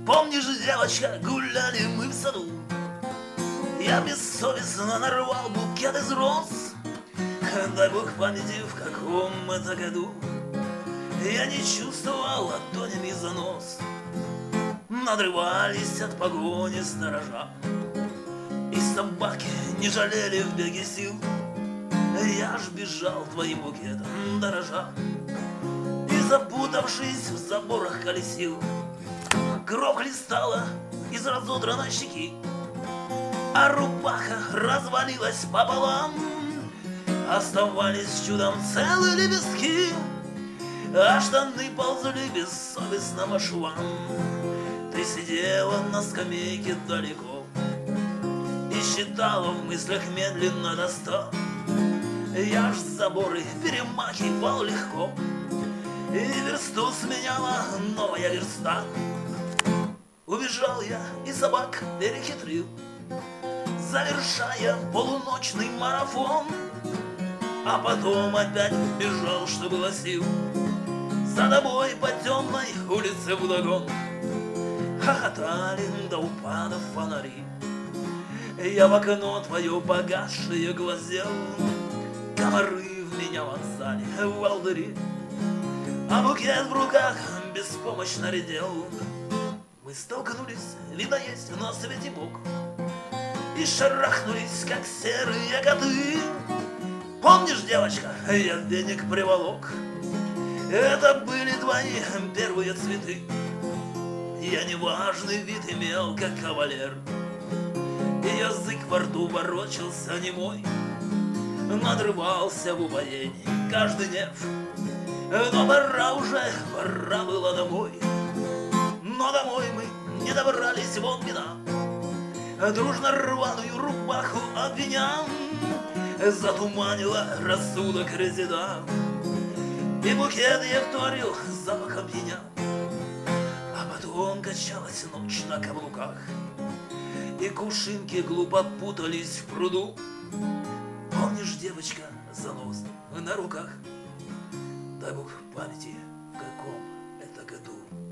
Помнишь, девочка, гуляли мы в саду? Я бессовестно нарвал букет из роз. Дай бог памяти, в каком это году я не чувствовал ладонями занос. Надрывались от погони сторожа, и собаки не жалели в беге сил. Я ж бежал твоим букетом дорожа, и, запутавшись в заборах, колесил. Кровь хлестала из разодранной щеки, а рубаха развалилась пополам. Оставались чудом целые лепестки, а штаны ползли бессовестно по швам. Ты сидела на скамейке далеко и считала в мыслях медленно до 100. Я ж заборы перемахивал легко, и версту сменяла новая верста. Убежал я и собак перехитрил, завершая полуночный марафон. А потом опять бежал, что было сил, за тобой по темной улице вдогон. Хохотали до упадов фонари, я в окно твое погасшее глазел. Комары в меня вонзали волдыри, а букет в руках беспомощно редел. Мы столкнулись, видно, есть на свете Бог, и шарахнулись, как серые коты. Помнишь, девочка, я веник приволок, это были твои первые цветы. Я неважный вид имел, как кавалер, и язык во рту ворочался немой. Надрывался в упоении каждый нерв, но пора было домой. Но домой мы не добрались, вот беда, дружно рваную рубаху обвиням затуманила рассудок резида, и букет я вторил запахом пьяня. А потом качалась ночь на каблуках, и кувшинки глупо путались в пруду. Помнишь, девочка, занос на руках? Дай бог памяти, в каком это году.